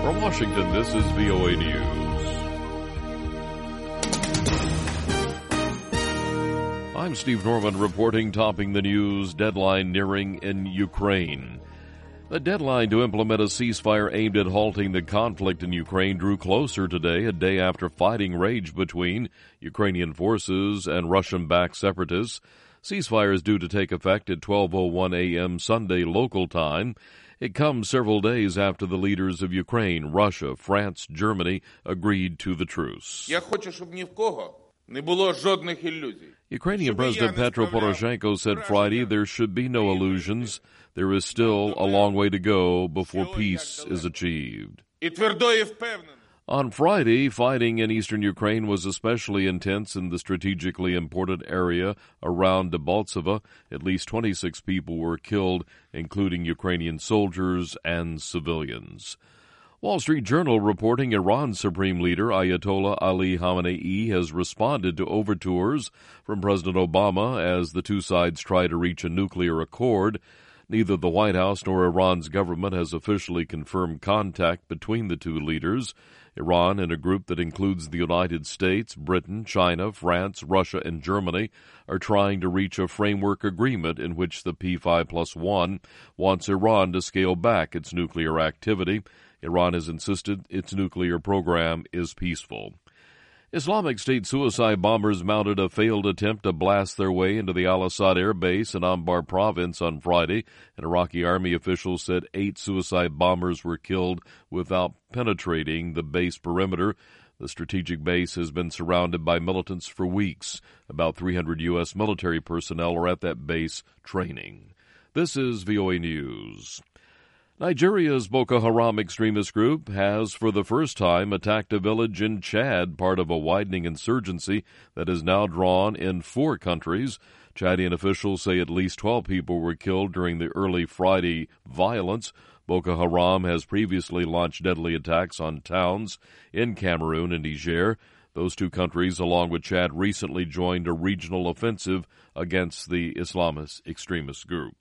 From Washington, this is VOA News. I'm Steve Norman reporting, topping the news, deadline nearing in Ukraine. The deadline to implement a ceasefire aimed at halting the conflict in Ukraine drew closer today, a day after fighting raged between Ukrainian forces and Russian-backed separatists. Ceasefire is due to take effect at 12:01 a.m. Sunday local time. It comes several days after the leaders of Ukraine, Russia, France, Germany agreed to the truce. Ukrainian President Petro Poroshenko said Friday there should be no illusions. There is still a long way to go before peace is achieved. On Friday, fighting in eastern Ukraine was especially intense in the strategically important area around Debaltseve. At least 26 people were killed, including Ukrainian soldiers and civilians. Wall Street Journal reporting Iran's supreme leader Ayatollah Ali Khamenei has responded to overtures from President Obama as the two sides try to reach a nuclear accord. Neither the White House nor Iran's government has officially confirmed contact between the two leaders. Iran, in a group that includes the United States, Britain, China, France, Russia, and Germany, are trying to reach a framework agreement in which the P5+1 wants Iran to scale back its nuclear activity. Iran has insisted its nuclear program is peaceful. Islamic State suicide bombers mounted a failed attempt to blast their way into the Al-Assad air base in Anbar province on Friday. An Iraqi army official said 8 suicide bombers were killed without penetrating the base perimeter. The strategic base has been surrounded by militants for weeks. About 300 U.S. military personnel are at that base training. This is VOA News. Nigeria's Boko Haram extremist group has, for the first time, attacked a village in Chad, part of a widening insurgency that is now drawn in 4 countries. Chadian officials say at least 12 people were killed during the early Friday violence. Boko Haram has previously launched deadly attacks on towns in Cameroon and Niger. Those 2 countries, along with Chad, recently joined a regional offensive against the Islamist extremist group.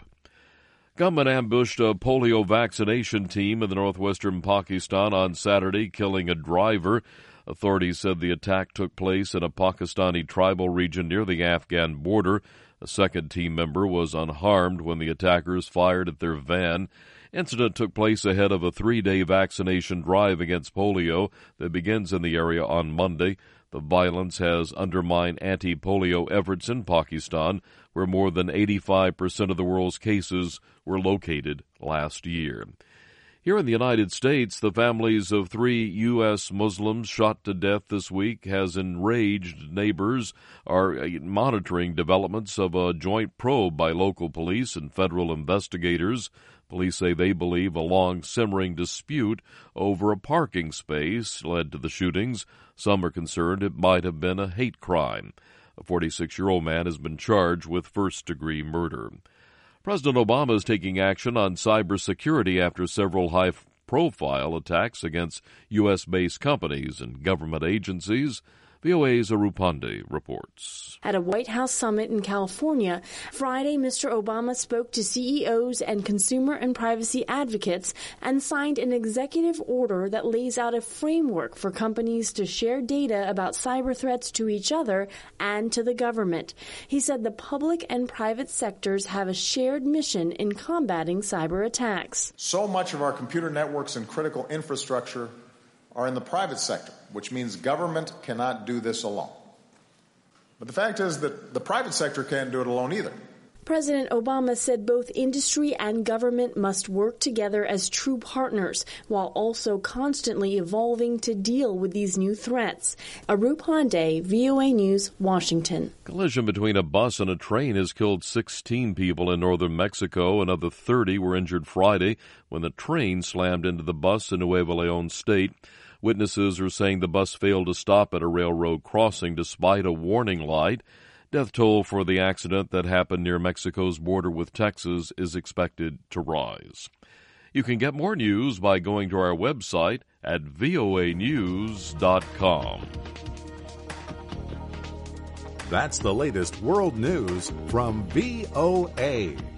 Gunmen ambushed a polio vaccination team in the northwestern Pakistan on Saturday, killing a driver. Authorities said the attack took place in a Pakistani tribal region near the Afghan border. A second team member was unharmed when the attackers fired at their van. Incident took place ahead of a 3-day vaccination drive against polio that begins in the area on Monday. The violence has undermined anti-polio efforts in Pakistan, where more than 85% of the world's cases were located last year. Here in the United States, the families of 3 U.S. Muslims shot to death this week has enraged neighbors are monitoring developments of a joint probe by local police and federal investigators. Police say they believe a long simmering dispute over a parking space led to the shootings. Some are concerned it might have been a hate crime. A 46-year-old man has been charged with first-degree murder. President Obama is taking action on cybersecurity after several high-profile attacks against U.S.-based companies and government agencies. VOA's Arupande reports. At a White House summit in California, Friday, Mr. Obama spoke to CEOs and consumer and privacy advocates and signed an executive order that lays out a framework for companies to share data about cyber threats to each other and to the government. He said the public and private sectors have a shared mission in combating cyber attacks. So much of our computer networks and critical infrastructure are in the private sector, which means government cannot do this alone. But the fact is that the private sector can't do it alone either. President Obama said both industry and government must work together as true partners while also constantly evolving to deal with these new threats. Arup Pandey, VOA News, Washington. Collision between a bus and a train has killed 16 people in northern Mexico. Another 30 were injured Friday when the train slammed into the bus in Nuevo León state. Witnesses are saying the bus failed to stop at a railroad crossing despite a warning light. Death toll for the accident that happened near Mexico's border with Texas is expected to rise. You can get more news by going to our website at voanews.com. That's the latest world news from VOA.